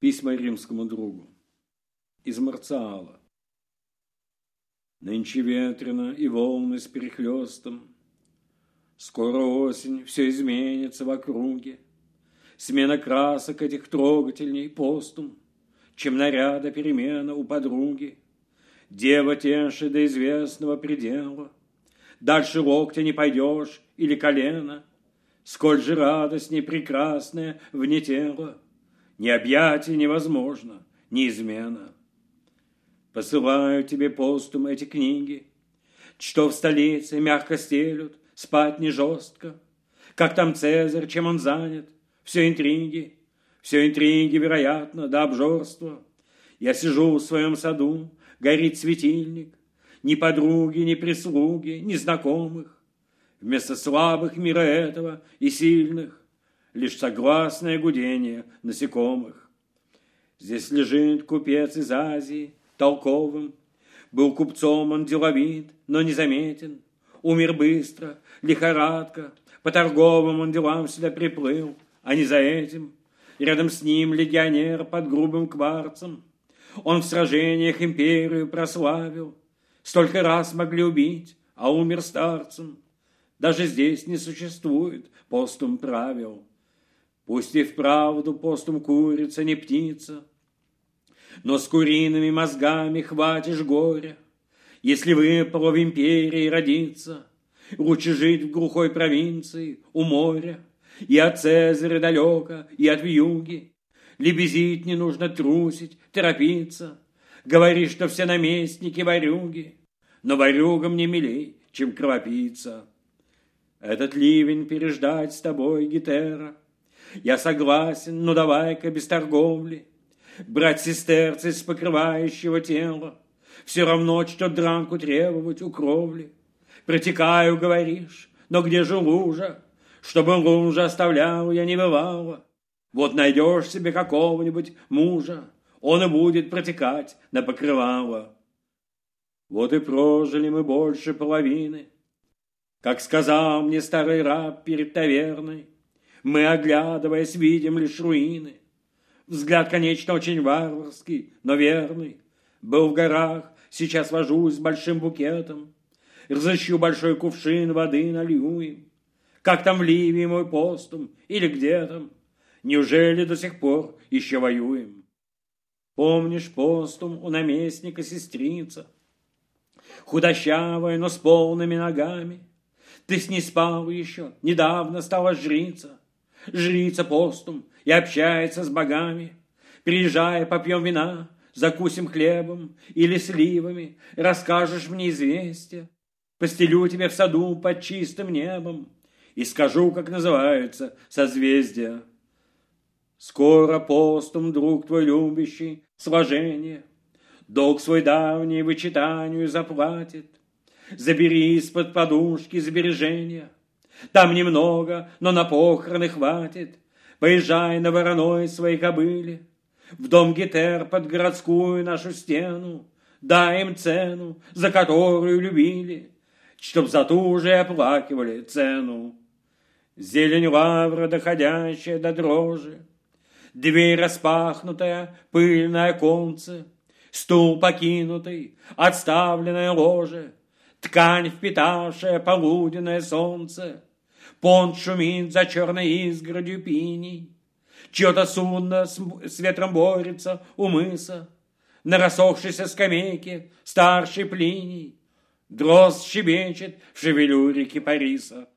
Письма римскому другу. Из Марциала. Нынче ветрено и волны с перехлестом. Скоро осень, все изменится в округе. Смена красок этих трогательней постум, чем наряда перемена у подруги. Дева теши до известного предела. Дальше локтя не пойдешь или колена. Сколь же радостней прекрасная вне тела. Ни объятие невозможно, ни измена. Посылаю тебе постум эти книги, что в столице мягко стелют, спать не жестко. Как там Цезарь, чем он занят? Все интриги, вероятно, до обжорства. Я сижу в своем саду, горит светильник. Ни подруги, ни прислуги, ни знакомых. Вместо слабых мира этого и сильных лишь согласное гудение насекомых. Здесь лежит купец из Азии, толковым. Был купцом он деловит, но незаметен. Умер быстро, лихорадка. По торговым он делам сюда приплыл, а не за этим. Рядом с ним легионер под грубым кварцем. Он в сражениях империю прославил. Столько раз могли убить, а умер старцем. Даже здесь не существует постум правил. Пусть и вправду постум курица, не птица, но с куриными мозгами хватишь горя. Если выпало в империи родиться, лучше жить в глухой провинции у моря. И от Цезаря далеко, и от вьюги. Лебезить не нужно, трусить, торопиться. Говори, что все наместники ворюги, но ворюгам не милей, чем кровопийца. Этот ливень переждать с тобой, Гетера. Я согласен, но давай-ка без торговли. Брать сестерцы с покрывающего тела. Все равно, что дранку требовать у кровли. Протекаю, говоришь, но где же лужа? Чтобы лужа оставлял я не бывало. Вот найдешь себе какого-нибудь мужа, он и будет протекать на покрывало. Вот и прожили мы больше половины. Как сказал мне старый раб перед таверной, мы, оглядываясь, видим лишь руины. Взгляд, конечно, очень варварский, но верный. Был в горах, сейчас вожусь с большим букетом. Разыщу большой кувшин, воды налью им. Как там в Ливии мой постум, или где там? Неужели до сих пор еще воюем? Помнишь постум у наместника сестрица? Худощавая, но с полными ногами. Ты с ней спал еще, недавно стала жрица. Жрица постум и общается с богами. Приезжай, попьем вина, закусим хлебом или сливами. Расскажешь мне известия. Постелю тебя в саду под чистым небом и скажу, как называются созвездия. Скоро постум, друг твой любящий, сложение, долг свой давний вычитанию заплатит. Забери из-под подушки сбережения. Там немного, но на похороны хватит. Поезжай на вороной своей кобыле в дом Гетер под городскую нашу стену. Дай им цену, за которую любили, чтоб за ту же оплакивали цену. Зелень лавра, доходящая до дрожи, дверь распахнутая, пыльное оконце, стул покинутый, отставленное ложе, ткань, впитавшая полуденное солнце, понт шумит за черной изгородью пиней, чье-то судно с ветром борется у мыса, на рассохшейся скамейке старший Плиний, дрозд щебечет в шевелюре кипариса.